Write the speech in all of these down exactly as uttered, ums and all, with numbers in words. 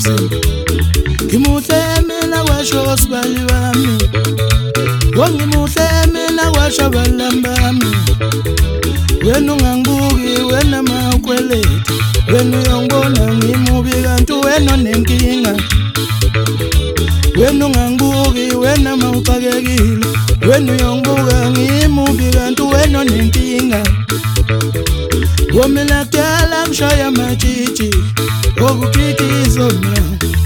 umzimba ngimuhle mina kwasho sibali bami ngimuhle mina kwasho balambami wena ungangibuki wena mawukweleta wena uyongibona ngimubi kanti wena onenkinga wena ungangibuki wena mawuxakekile wena uyongibuka ngimubi kanti wena onenkinga womela kudala ngishaya amajiji okukikizo ma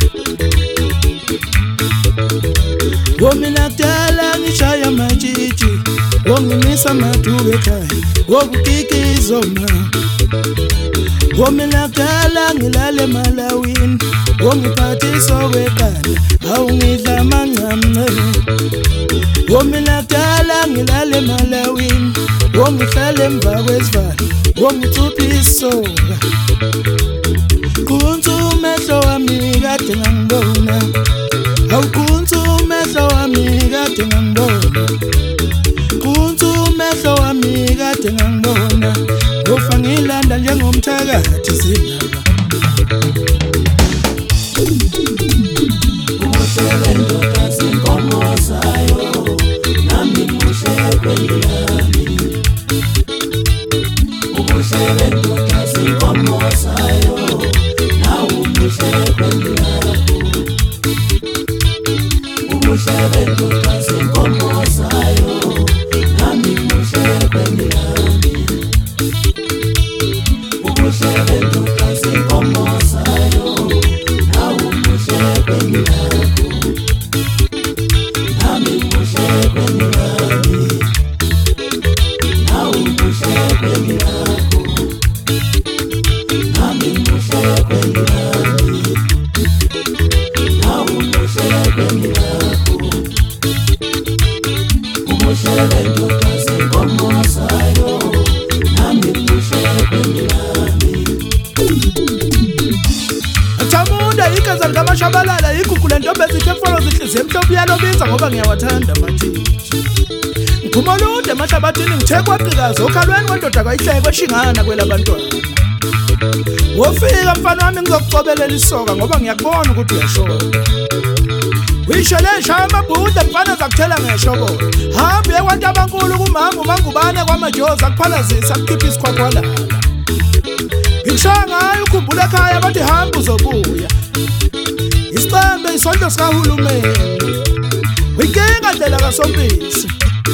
womela kudala ngishaya amajiji wongimisa amathuba ekhaya okukikizo ma womela kudala ngilale emalawini wongiphathisa weqanda awungidla amancamne womela kudala ngilale emalawini wongihlala emva kwesivalo wongithupha isoka kunzu umehlo wami kade ngangibona awukunzu umehlo wami kade ngangibona kunzu umehlo wami kade ngangibona ngofa ngilanda njengomthakathi sindaba umusebenzi kazinkomo zayo nami musebenzi umusebenzi kazinkomo zayo nawe umusebenzi umusebenzi kazinkomo zayo nami musebenzi umusebenzi kazinkomo zayo nawe umusebenzi nami musebenzi nawe umusebenzi Athamunda ikaza ngamashabalala igugule ntombe zithefolo zihliziyo emhlophe yalobiza ngoba ngiyawathanda amajiji ngumolude emashabathini ngithekwa qikaza okhalweni kwendoda kayihleke kweshingana kwelabantwana wofika mfana wami ngizokuqobelela isoka ngoba ngiyakubona ukuthi uyashona uyishelesha amabhuda mfana zakuthela ngeshobolo hambe ekwantu abankulu kumama umangubane kwamajozi akuphalazisa akukhipha isikhwakhwalala ngikushaya ngayo ukhumbula ekhaya bathi hamba uzobuya isicembe isondlo sikahulumeni uyinkinga ndlela kasompisi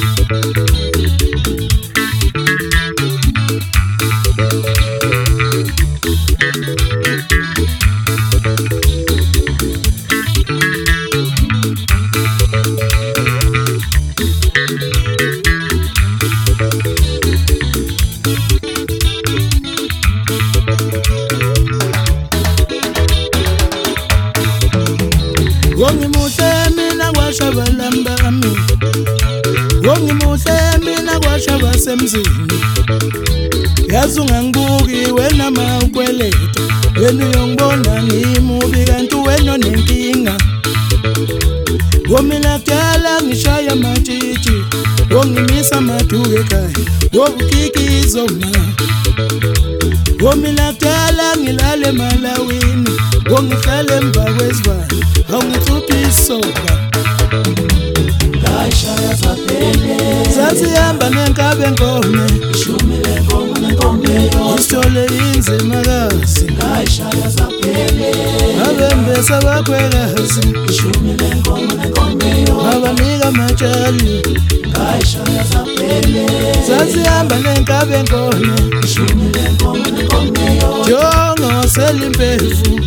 Wongimuhle mina kwasha balambami Wongimuhle mina kwasha basemzini Yazi ungangibuki wena mawukweleta wena uyongibona ngimubi kanti wena onenkinga womela kudala ngishaya amajiji wongimisa amathuba ekhaya wokukikizo ma womela kudala ngilale emalawini wongihlala emva kwesivalo awungithupha isoka ngashaya zaphele sasihamba nenkabe nkome ishumile nkomo nenkomeyo isithole inzimakazi ngashaya zaphele abembesa bakhwekazi ishumile nkomo nenkomeyo abanika amatshali ngashaya zaphele sasihamba nenkabe nkome ishumile nkomo nenkomeyo jongo selimpevu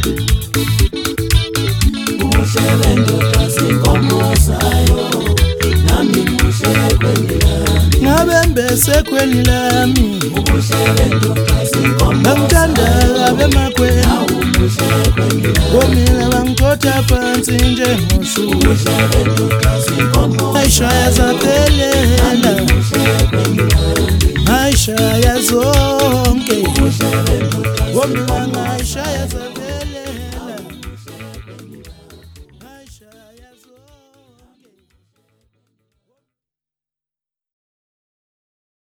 umusebenzi kazinkomo zayo nami musebenzi ngabembese khweni lami umusebenzi kazinkomo bangithanda abemakhweni nawe umusebenzi bomila bangikhotha phansi njengoshuka umusebenzi kazinkomo ayishaya zaphelela ayishaya zonke bomila ngayishaya zaphelela ayishaya zonke